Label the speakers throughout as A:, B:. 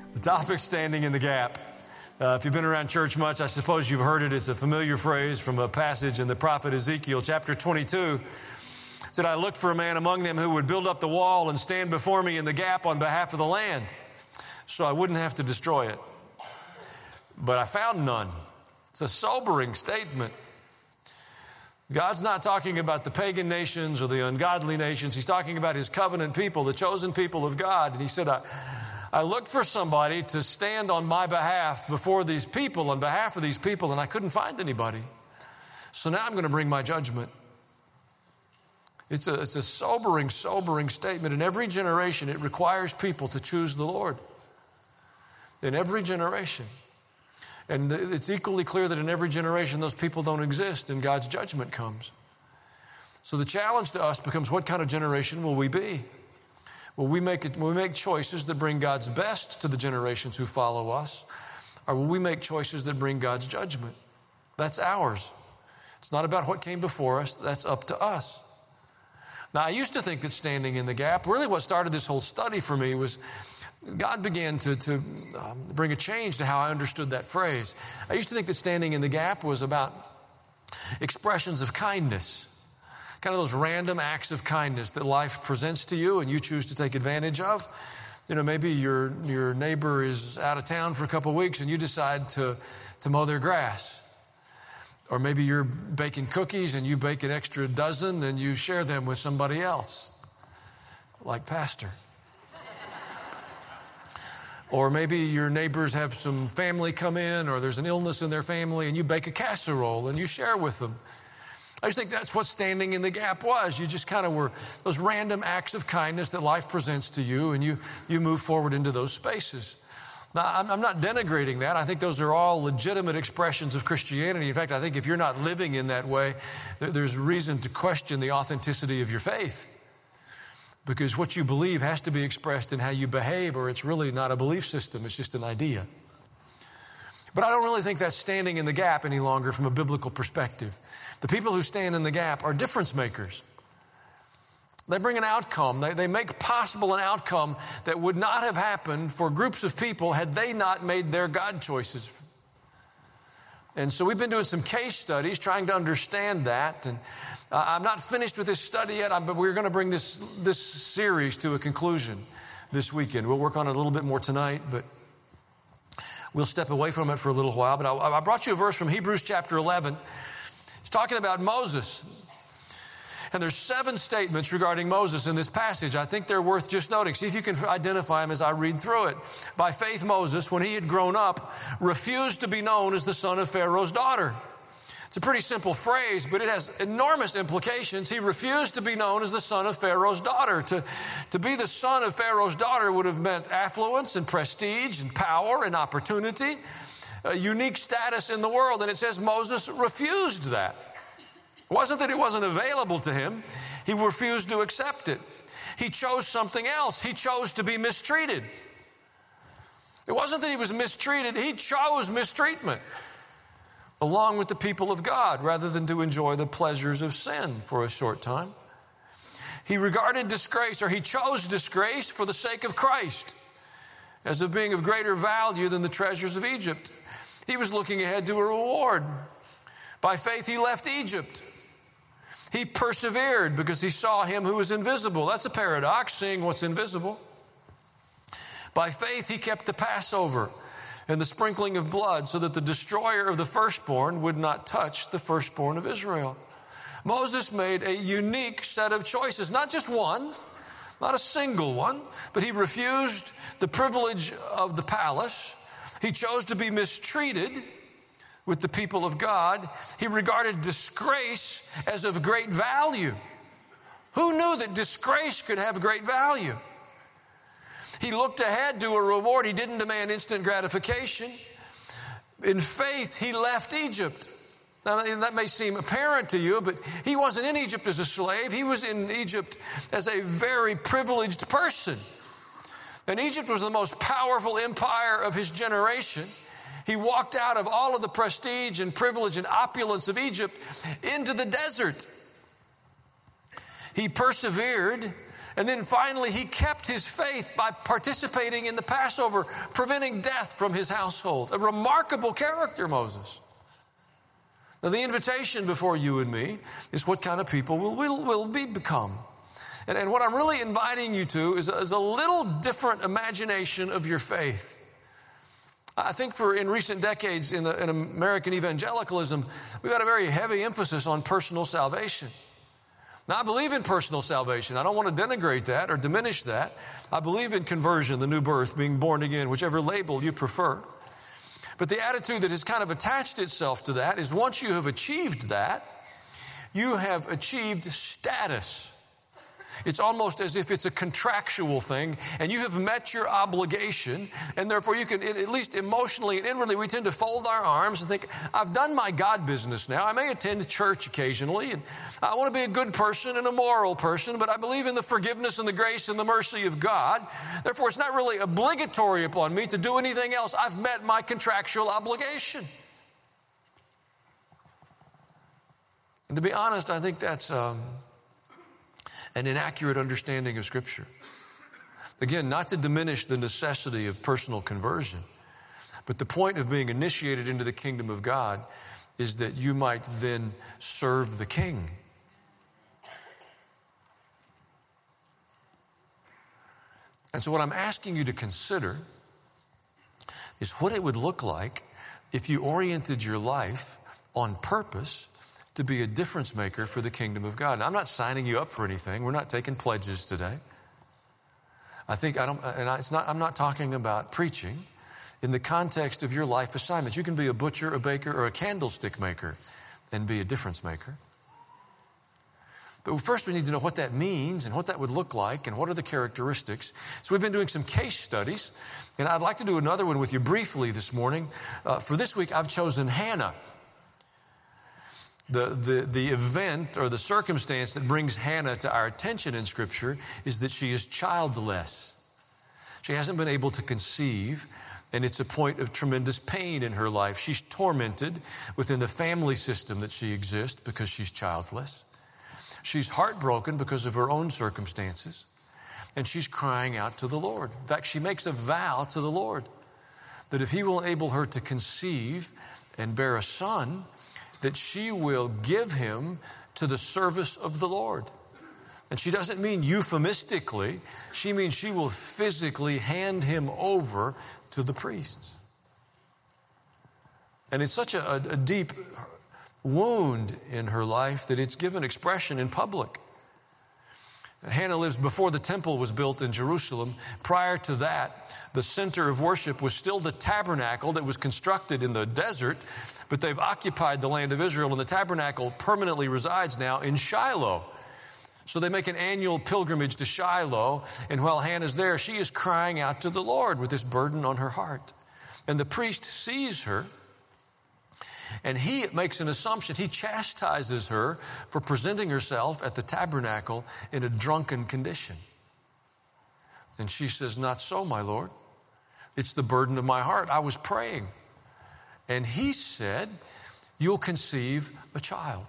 A: The topic, standing in the gap. If you've been around church much, I suppose you've heard it. It's a familiar phrase from a passage in the prophet Ezekiel, chapter 22. It said, I looked for a man among them who would build up the wall and stand before me in the gap on behalf of the land, so I wouldn't have to destroy it. But I found none. It's a sobering statement. God's not talking about the pagan nations or the ungodly nations. He's talking about His covenant people, the chosen people of God. And He said, I looked for somebody to stand on my behalf before these people, on behalf of these people, and I couldn't find anybody. So now I'm going to bring my judgment. It's a sobering statement. In every generation, it requires people to choose the Lord. In every generation. And it's equally clear that in every generation, those people don't exist and God's judgment comes. So the challenge to us becomes, what kind of generation will we be? Will we make choices that bring God's best to the generations who follow us? Or will we make choices that bring God's judgment? That's ours. It's not about what came before us. That's up to us. Now, I used to think that standing in the gap, really what started this whole study for me was God began to bring a change to how I understood that phrase. I used to think that standing in the gap was about expressions of kindness. Kind of those random acts of kindness that life presents to you and you choose to take advantage of. You know, maybe your neighbor is out of town for a couple of weeks and you decide to mow their grass. Or maybe you're baking cookies and you bake an extra dozen and you share them with somebody else, like Pastor. Or maybe your neighbors have some family come in, or there's an illness in their family and you bake a casserole and you share with them. I just think that's what standing in the gap was. You just kind of were those random acts of kindness that life presents to you, and you move forward into those spaces. Now, I'm not denigrating that. I think those are all legitimate expressions of Christianity. In fact, I think if you're not living in that way, there's reason to question the authenticity of your faith. Because what you believe has to be expressed in how you behave, or it's really not a belief system. It's just an idea. But I don't really think that's standing in the gap any longer from a biblical perspective. The people who stand in the gap are difference makers. They bring an outcome. They make possible an outcome that would not have happened for groups of people had they not made their God choices. And so we've been doing some case studies trying to understand that. And I'm not finished with this study yet, but we're going to bring this series to a conclusion this weekend. We'll work on it a little bit more tonight, but we'll step away from it for a little while. But I brought you a verse from Hebrews chapter 11. It's talking about Moses. And there's 7 statements regarding Moses in this passage. I think they're worth just noting. See if you can identify them as I read through it. By faith, Moses, when he had grown up, refused to be known as the son of Pharaoh's daughter. It's a pretty simple phrase, but it has enormous implications. He refused to be known as the son of Pharaoh's daughter. To be the son of Pharaoh's daughter would have meant affluence and prestige and power and opportunity, a unique status in the world. And it says Moses refused that. It wasn't that it wasn't available to him. He refused to accept it. He chose something else. He chose to be mistreated. It wasn't that he was mistreated. He chose mistreatment along with the people of God rather than to enjoy the pleasures of sin for a short time. He regarded disgrace, or he chose disgrace for the sake of Christ as of being of greater value than the treasures of Egypt. He was looking ahead to a reward. By faith, he left Egypt. He persevered because he saw him who was invisible. That's a paradox, seeing what's invisible. By faith, he kept the Passover and the sprinkling of blood so that the destroyer of the firstborn would not touch the firstborn of Israel. Moses made a unique set of choices, not just one, not a single one, but he refused the privilege of the palace. He chose to be mistreated with the people of God. He regarded disgrace as of great value. Who knew that disgrace could have great value? He looked ahead to a reward. He didn't demand instant gratification. In faith, he left Egypt. Now, that may seem apparent to you, but he wasn't in Egypt as a slave. He was in Egypt as a very privileged person. And Egypt was the most powerful empire of his generation. He walked out of all of the prestige and privilege and opulence of Egypt into the desert. He persevered And then finally, he kept his faith by participating in the Passover, preventing death from his household. A remarkable character, Moses. Now, the invitation before you and me is what kind of people will become. And what I'm really inviting you to is a little different imagination of your faith. I think in recent decades in American evangelicalism, we've had a very heavy emphasis on personal salvation. Now, I believe in personal salvation. I don't want to denigrate that or diminish that. I believe in conversion, the new birth, being born again, whichever label you prefer. But the attitude that has kind of attached itself to that is once you have achieved that, you have achieved status. It's almost as if it's a contractual thing, and you have met your obligation, and therefore you can, at least emotionally and inwardly, we tend to fold our arms and think, I've done my God business now. I may attend church occasionally, and I want to be a good person and a moral person, but I believe in the forgiveness and the grace and the mercy of God. Therefore, it's not really obligatory upon me to do anything else. I've met my contractual obligation. And to be honest, I think that's an inaccurate understanding of Scripture. Again, not to diminish the necessity of personal conversion, but the point of being initiated into the kingdom of God is that you might then serve the King. And so what I'm asking you to consider is what it would look like if you oriented your life on purpose to be a difference maker for the kingdom of God. Now, I'm not signing you up for anything. We're not taking pledges today. I'm not talking about preaching in the context of your life assignments. You can be a butcher, a baker, or a candlestick maker and be a difference maker. But first we need to know what that means and what that would look like and what are the characteristics. So we've been doing some case studies, and I'd like to do another one with you briefly this morning. For this week, I've chosen Hannah. The event or the circumstance that brings Hannah to our attention in Scripture is that she is childless. She hasn't been able to conceive, and it's a point of tremendous pain in her life. She's tormented within the family system that she exists because she's childless. She's heartbroken because of her own circumstances, and she's crying out to the Lord. In fact, she makes a vow to the Lord that if He will enable her to conceive and bear a son, that she will give him to the service of the Lord. And she doesn't mean euphemistically. She means she will physically hand him over to the priests. And it's such a deep wound in her life that it's given expression in public. Hannah lives before the temple was built in Jerusalem. Prior to that, the center of worship was still the tabernacle that was constructed in the desert, but they've occupied the land of Israel, and the tabernacle permanently resides now in Shiloh. So they make an annual pilgrimage to Shiloh, and while Hannah's there, she is crying out to the Lord with this burden on her heart. And the priest sees her, and he makes an assumption. He chastises her for presenting herself at the tabernacle in a drunken condition. And she says, "Not so, my Lord. It's the burden of my heart. I was praying." And he said, "You'll conceive a child."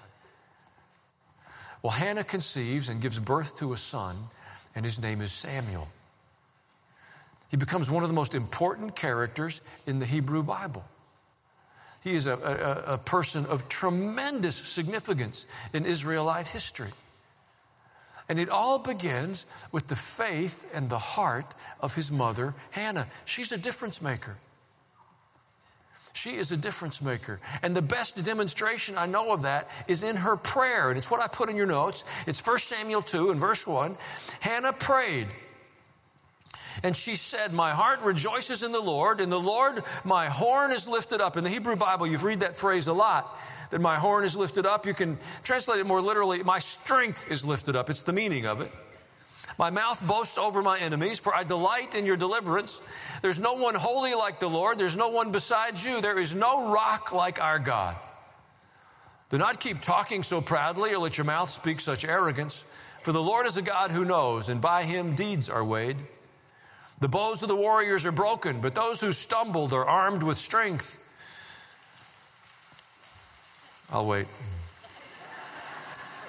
A: Well, Hannah conceives and gives birth to a son, and his name is Samuel. He becomes one of the most important characters in the Hebrew Bible. He is a person of tremendous significance in Israelite history. And it all begins with the faith and the heart of his mother, Hannah. She's a difference maker. She is a difference maker. And the best demonstration I know of that is in her prayer. And it's what I put in your notes. It's 1 Samuel 2 and verse 1. Hannah prayed. And she said, "My heart rejoices in the Lord. In the Lord, my horn is lifted up." In the Hebrew Bible, you've read that phrase a lot, that my horn is lifted up. You can translate it more literally, my strength is lifted up. It's the meaning of it. My mouth boasts over my enemies, for I delight in your deliverance. There's no one holy like the Lord. There's no one besides you. There is no rock like our God. Do not keep talking so proudly, or let your mouth speak such arrogance. For the Lord is a God who knows, and by him deeds are weighed. The bows of the warriors are broken, but those who stumbled are armed with strength. I'll wait.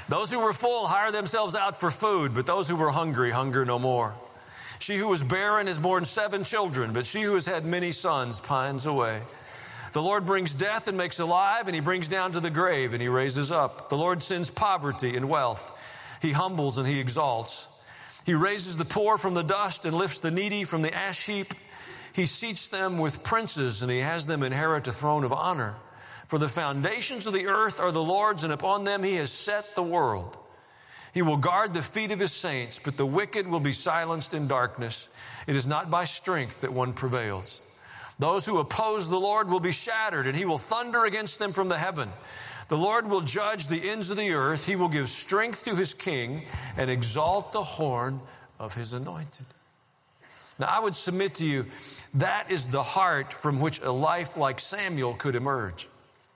A: Those who were full hire themselves out for food, but those who were hungry hunger no more. She who was barren has borne 7 children, but she who has had many sons pines away. The Lord brings death and makes alive, and he brings down to the grave and he raises up. The Lord sends poverty and wealth. He humbles and he exalts. He raises the poor from the dust and lifts the needy from the ash heap. He seats them with princes, and he has them inherit a throne of honor. For the foundations of the earth are the Lord's, and upon them he has set the world. He will guard the feet of his saints, but the wicked will be silenced in darkness. It is not by strength that one prevails. Those who oppose the Lord will be shattered, and he will thunder against them from the heaven. The Lord will judge the ends of the earth. He will give strength to his king and exalt the horn of his anointed. Now, I would submit to you, that is the heart from which a life like Samuel could emerge.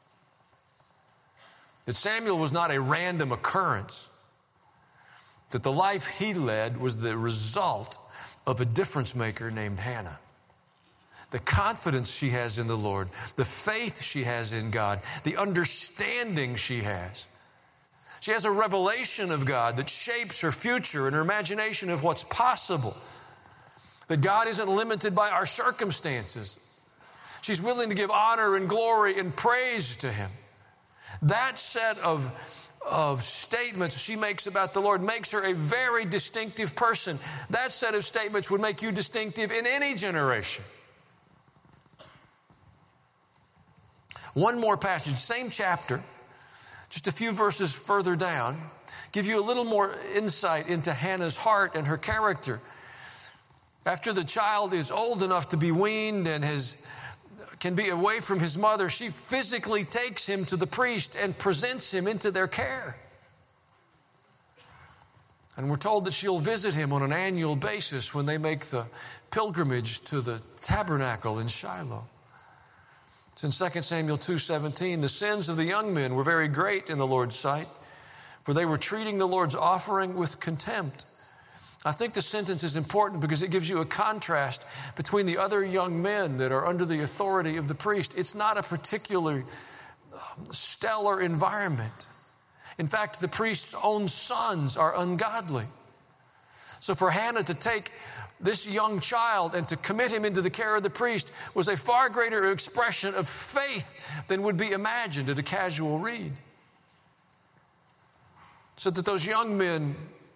A: That Samuel was not a random occurrence. That the life he led was the result of a difference maker named Hannah. The confidence she has in the Lord, the faith she has in God, the understanding she has. She has a revelation of God that shapes her future and her imagination of what's possible. That God isn't limited by our circumstances. She's willing to give honor and glory and praise to him. That set of statements she makes about the Lord makes her a very distinctive person. That set of statements would make you distinctive in any generation. One more passage, same chapter, just a few verses further down, give you a little more insight into Hannah's heart and her character. After the child is old enough to be weaned and can be away from his mother, she physically takes him to the priest and presents him into their care. And we're told that she'll visit him on an annual basis when they make the pilgrimage to the tabernacle in Shiloh. It's in 2 Samuel 2:17. The sins of the young men were very great in the Lord's sight, for they were treating the Lord's offering with contempt. I think the sentence is important because it gives you a contrast between the other young men that are under the authority of the priest. It's not a particularly stellar environment. In fact, the priest's own sons are ungodly. So for Hannah to take this young child and to commit him into the care of the priest was a far greater expression of faith than would be imagined at a casual read. So that those young men,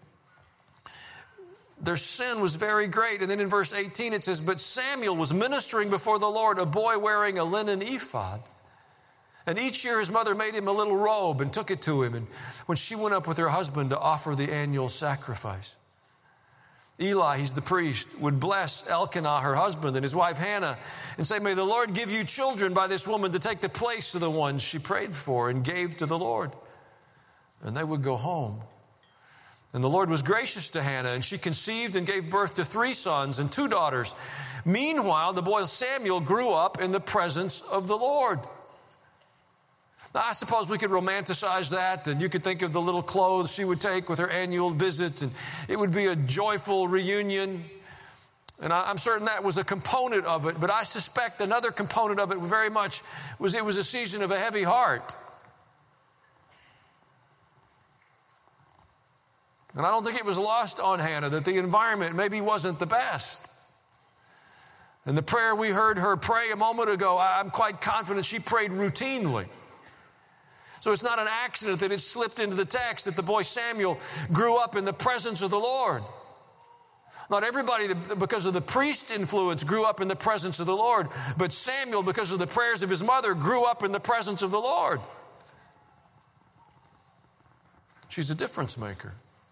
A: their sin was very great. And then in verse 18 it says, but Samuel was ministering before the Lord, a boy wearing a linen ephod. And each year his mother made him a little robe and took it to him. And when she went up with her husband to offer the annual sacrifice, Eli, he's the priest, would bless Elkanah, her husband, and his wife Hannah, and say, may the Lord give you children by this woman to take the place of the ones she prayed for and gave to the Lord. And they would go home. And the Lord was gracious to Hannah, and she conceived and gave birth to 3 sons and 2 daughters. Meanwhile, the boy Samuel grew up in the presence of the Lord. Now, I suppose we could romanticize that, and you could think of the little clothes she would take with her annual visit, and it would be a joyful reunion. And I'm certain that was a component of it, but I suspect another component of it very much was it was a season of a heavy heart. And I don't think it was lost on Hannah that the environment maybe wasn't the best. And the prayer we heard her pray a moment ago, I'm quite confident she prayed routinely. So it's not an accident that it slipped into the text that the boy Samuel grew up in the presence of the Lord. Not everybody, because of the priest influence, grew up in the presence of the Lord. But Samuel, because of the prayers of his mother, grew up in the presence of the Lord. She's a difference maker.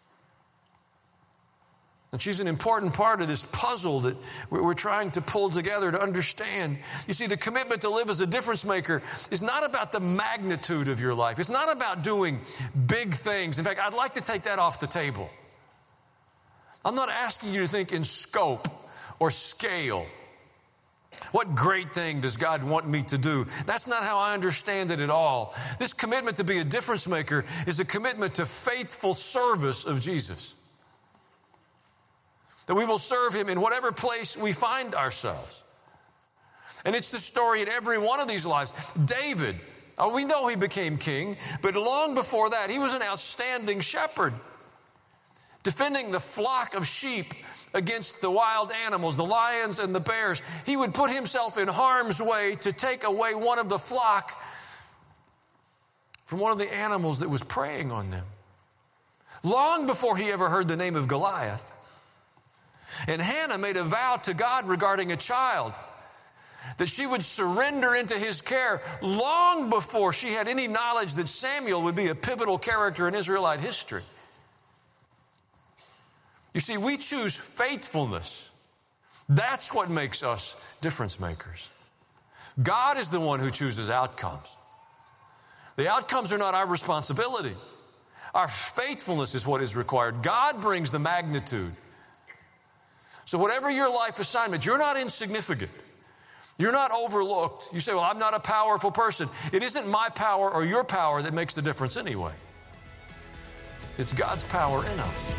A: And she's an important part of this puzzle that we're trying to pull together to understand. You see, the commitment to live as a difference maker is not about the magnitude of your life. It's not about doing big things. In fact, I'd like to take that off the table. I'm not asking you to think in scope or scale. What great thing does God want me to do? That's not how I understand it at all. This commitment to be a difference maker is a commitment to faithful service of Jesus. That we will serve him in whatever place we find ourselves. And it's the story in every one of these lives. David, Oh, we know he became king, but long before that, he was an outstanding shepherd, defending the flock of sheep against the wild animals, the lions and the bears. He would put himself in harm's way to take away one of the flock from one of the animals that was preying on them. Long before he ever heard the name of Goliath. And Hannah made a vow to God regarding a child, that she would surrender into his care long before she had any knowledge that Samuel would be a pivotal character in Israelite history. You see, we choose faithfulness. That's what makes us difference makers. God is the one who chooses outcomes. The outcomes are not our responsibility. Our faithfulness is what is required. God brings the magnitude. So whatever your life assignment, you're not insignificant. You're not overlooked. You say, well, I'm not a powerful person. It isn't my power or your power that makes the difference anyway. It's God's power in us.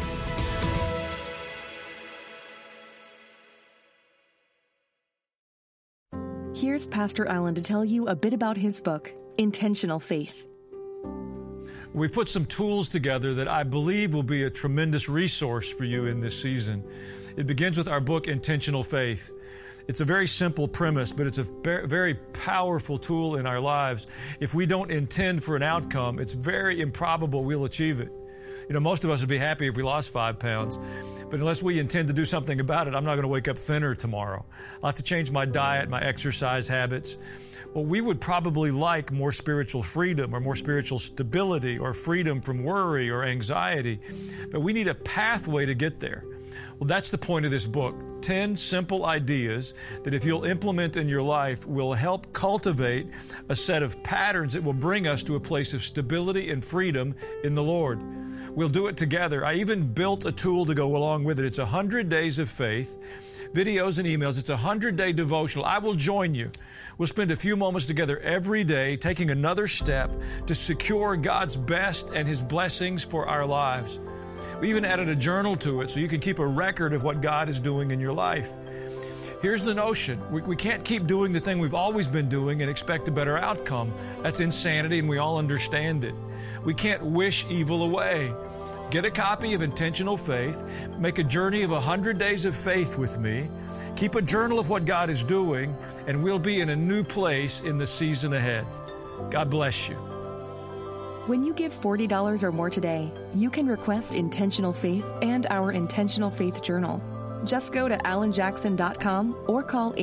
B: Here's Pastor Allen to tell you a bit about his book, Intentional Faith.
C: We put some tools together that I believe will be a tremendous resource for you in this season. It begins with our book, Intentional Faith. It's a very simple premise, but it's a very powerful tool in our lives. If we don't intend for an outcome, it's very improbable we'll achieve it. You know, most of us would be happy if we lost 5 pounds, but unless we intend to do something about it, I'm not going to wake up thinner tomorrow. I'll have to change my diet, my exercise habits. Well, we would probably like more spiritual freedom or more spiritual stability or freedom from worry or anxiety, but we need a pathway to get there. Well, that's the point of this book. 10 simple ideas that if you'll implement in your life will help cultivate a set of patterns that will bring us to a place of stability and freedom in the Lord. We'll do it together. I even built a tool to go along with it. It's 100 days of faith, videos and emails. It's a 100-day devotional. I will join you. We'll spend a few moments together every day, taking another step to secure God's best and His blessings for our lives. We even added a journal to it so you can keep a record of what God is doing in your life. Here's the notion. We can't keep doing the thing we've always been doing and expect a better outcome. That's insanity, and we all understand it. We can't wish evil away. Get a copy of Intentional Faith. Make a journey of 100 days of faith with me. Keep a journal of what God is doing, and we'll be in a new place in the season ahead. God bless you.
B: When you give $40 or more today, you can request Intentional Faith and our Intentional Faith Journal. Just go to alanjackson.com or call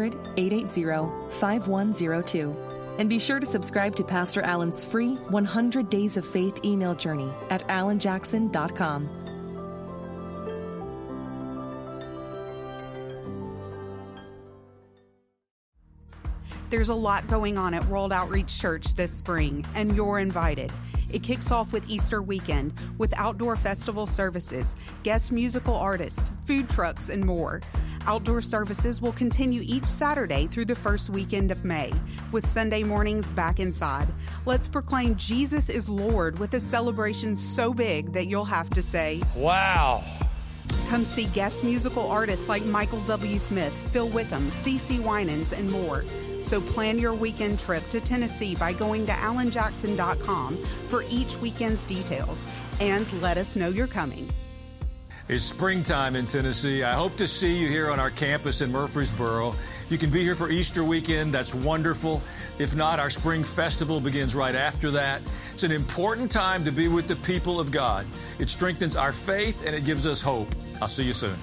B: 800-880-5102. And be sure to subscribe to Pastor Allen's free 100 Days of Faith email journey at alanjackson.com.
D: There's a lot going on at World Outreach Church this spring, and you're invited. It kicks off with Easter weekend with outdoor festival services, guest musical artists, food trucks, and more. Outdoor services will continue each Saturday through the first weekend of May, with Sunday mornings back inside. Let's proclaim Jesus is Lord with a celebration so big that you'll have to say, "Wow!" Come see guest musical artists like Michael W. Smith, Phil Wickham, CeCe Winans, and more. So plan your weekend trip to Tennessee by going to alanjackson.com for each weekend's details, and let us know you're coming.
C: It's springtime in Tennessee. I hope to see you here on our campus in Murfreesboro. You can be here for Easter weekend. That's wonderful. If not, our spring festival begins right after that. It's an important time to be with the people of God. It strengthens our faith and it gives us hope. I'll see you soon.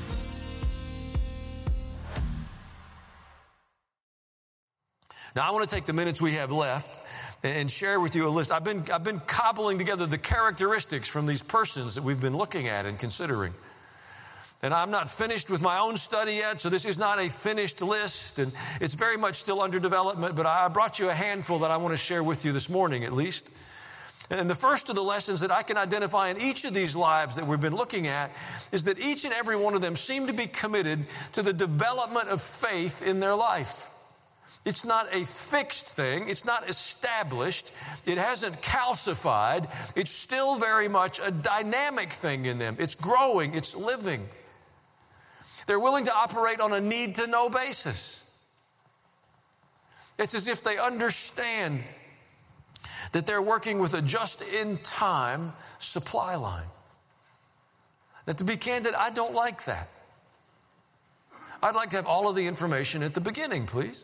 A: Now, I want to take the minutes we have left and share with you a list. I've been cobbling together the characteristics from these persons that we've been looking at and considering. And I'm not finished with my own study yet, so this is not a finished list, and it's very much still under development, but I brought you a handful that I want to share with you this morning at least. And the first of the lessons that I can identify in each of these lives that we've been looking at is that each and every one of them seem to be committed to the development of faith in their life. It's not a fixed thing. It's not established. It hasn't calcified. It's still very much a dynamic thing in them. It's growing. It's living. They're willing to operate on a need-to-know basis. It's as if they understand that they're working with a just-in-time supply line. Now, to be candid, I don't like that. I'd like to have all of the information at the beginning, please.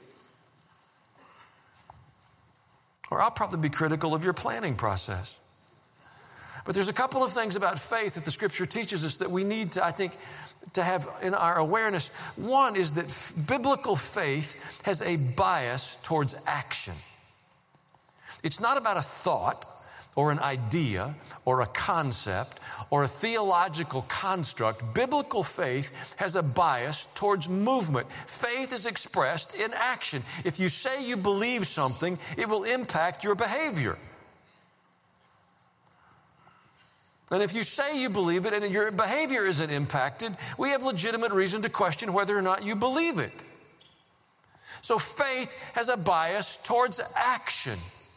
A: Or I'll probably be critical of your planning process. But there's a couple of things about faith that the Scripture teaches us that we need to, I think, to have in our awareness. One is that biblical faith has a bias towards action. It's not about a thought or an idea or a concept or a theological construct. Biblical faith has a bias towards movement. Faith is expressed in action. If you say you believe something, it will impact your behavior. And if you say you believe it and your behavior isn't impacted, we have legitimate reason to question whether or not you believe it. So faith has a bias towards action.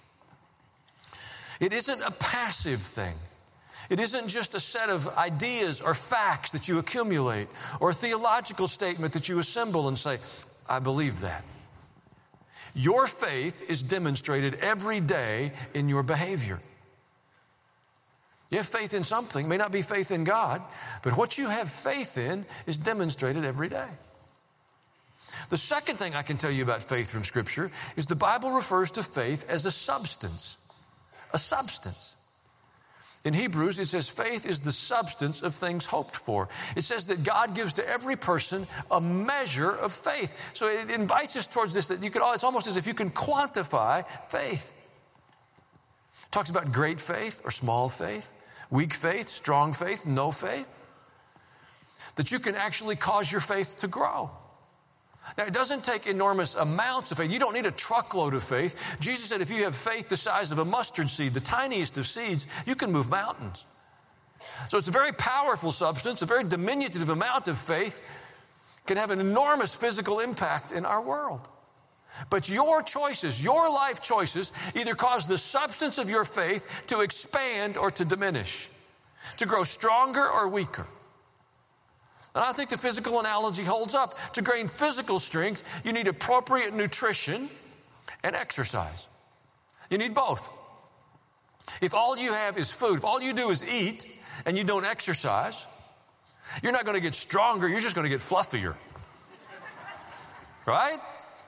A: It isn't a passive thing. It isn't just a set of ideas or facts that you accumulate or a theological statement that you assemble and say, I believe that. Your faith is demonstrated every day in your behavior. You have faith in something, may not be faith in God, but what you have faith in is demonstrated every day. The second thing I can tell you about faith from Scripture is the Bible refers to faith as a substance. A substance. In Hebrews, it says faith is the substance of things hoped for. It says that God gives to every person a measure of faith. So it invites us towards this, that it's almost as if you can quantify faith. It talks about great faith or small faith, weak faith, strong faith, no faith. That you can actually cause your faith to grow. Now, it doesn't take enormous amounts of faith. You don't need a truckload of faith. Jesus said if you have faith the size of a mustard seed, the tiniest of seeds, you can move mountains. So it's a very powerful substance. A very diminutive amount of faith can have an enormous physical impact in our world. But your choices, your life choices, either cause the substance of your faith to expand or to diminish, to grow stronger or weaker. And I think the physical analogy holds up. To gain physical strength, you need appropriate nutrition and exercise. You need both. If all you have is food, if all you do is eat and you don't exercise, you're not going to get stronger, you're just going to get fluffier. Right?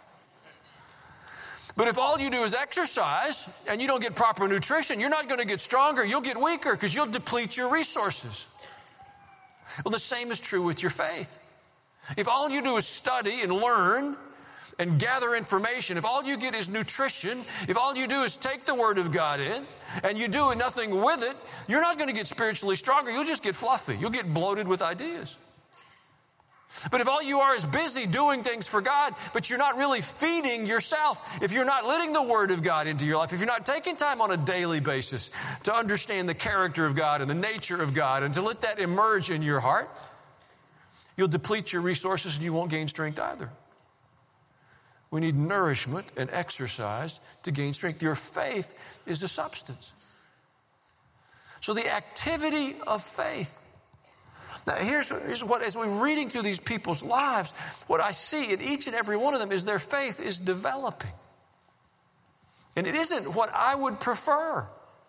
A: But if all you do is exercise and you don't get proper nutrition, you're not going to get stronger, you'll get weaker because you'll deplete your resources. Well, the same is true with your faith. If all you do is study and learn and gather information, if all you get is nutrition, if all you do is take the Word of God in and you do nothing with it, you're not going to get spiritually stronger. You'll just get fluffy. You'll get bloated with ideas. But if all you are is busy doing things for God, but you're not really feeding yourself, if you're not letting the Word of God into your life, if you're not taking time on a daily basis to understand the character of God and the nature of God and to let that emerge in your heart, you'll deplete your resources and you won't gain strength either. We need nourishment and exercise to gain strength. Your faith is the substance. So the activity of faith. Now, here's what, as we're reading through these people's lives, what I see in each and every one of them is their faith is developing. And it isn't what I would prefer.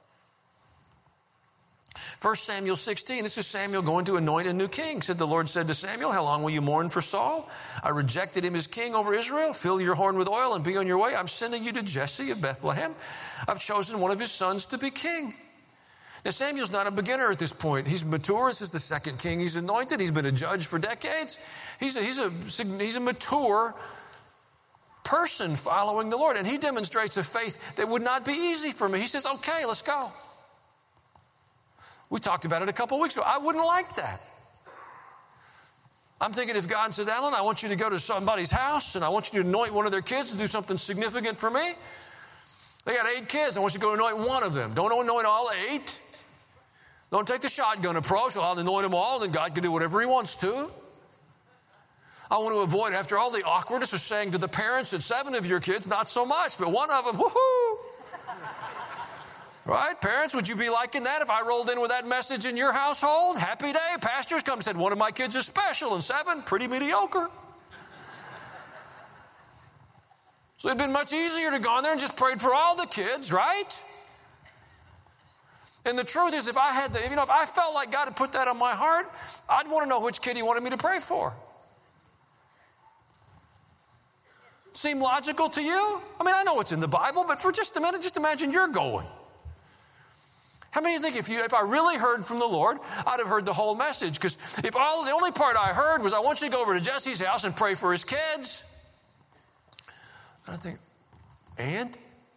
A: 1 Samuel 16, this is Samuel going to anoint a new king. The Lord said to Samuel, how long will you mourn for Saul? I rejected him as king over Israel. Fill your horn with oil and be on your way. I'm sending you to Jesse of Bethlehem. I've chosen one of his sons to be king. Now, Samuel's not a beginner at this point. He's mature. This is the second king he's anointed. He's been a judge for decades. He's a mature person following the Lord. And he demonstrates a faith that would not be easy for me. He says, okay, let's go. We talked about it a couple of weeks ago. I wouldn't like that. I'm thinking if God says, Alan, I want you to go to somebody's house and I want you to anoint one of their kids to do something significant for me. They got 8 kids. I want you to go anoint one of them. Don't anoint all 8. Don't take the shotgun approach. Well, I'll anoint them all, and God can do whatever he wants to. I want to avoid, after all the awkwardness of saying to the parents that 7 of your kids, not so much, but one of them, woohoo! Right? Parents, would you be liking that if I rolled in with that message in your household? Happy day. Pastors come and said, one of my kids is special, and 7, pretty mediocre. So it'd been much easier to go in there and just prayed for all the kids, right? And the truth is, if I felt like God had put that on my heart, I'd want to know which kid he wanted me to pray for. Seem logical to you? I mean, I know it's in the Bible, but for just a minute, just imagine you're going. How many of you think if I really heard from the Lord, I'd have heard the whole message? Because the only part I heard was, I want you to go over to Jesse's house and pray for his kids. And I think, and?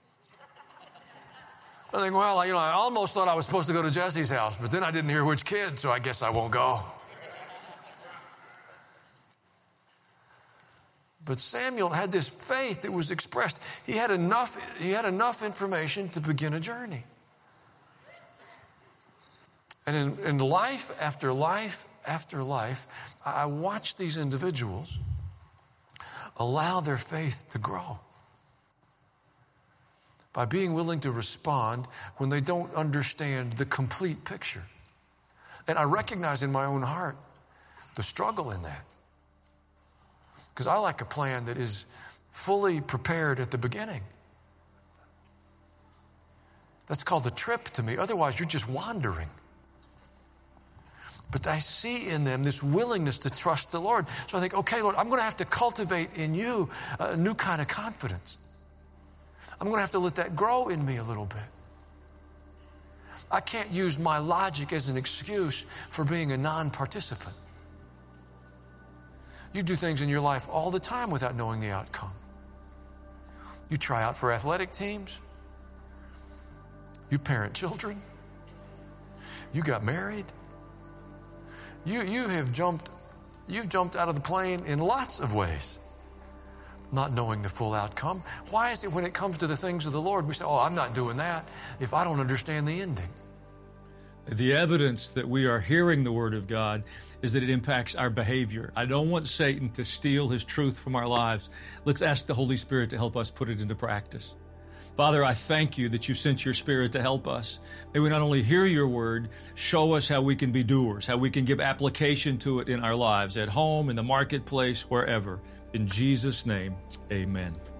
A: I think, well, I almost thought I was supposed to go to Jesse's house, but then I didn't hear which kid, so I guess I won't go. But Samuel had this faith that was expressed. He had enough information to begin a journey. And in life after life after life, I watch these individuals allow their faith to grow by being willing to respond when they don't understand the complete picture. And I recognize in my own heart the struggle in that. Because I like a plan that is fully prepared at the beginning. That's called the trip to me. Otherwise, you're just wandering. But I see in them this willingness to trust the Lord. So I think, okay, Lord, I'm going to have to cultivate in you a new kind of confidence. I'm going to have to let that grow in me a little bit. I can't use my logic as an excuse for being a non-participant. You do things in your life all the time without knowing the outcome. You try out for athletic teams. You parent children. You got married. You've jumped out of the plane in lots of ways, not knowing the full outcome. Why is it when it comes to the things of the Lord, we say, oh, I'm not doing that if I don't understand the ending?
C: The evidence that we are hearing the Word of God is that it impacts our behavior. I don't want Satan to steal his truth from our lives. Let's ask the Holy Spirit to help us put it into practice. Father, I thank you that you sent your Spirit to help us. May we not only hear your word, show us how we can be doers, how we can give application to it in our lives, at home, in the marketplace, wherever. In Jesus' name, amen.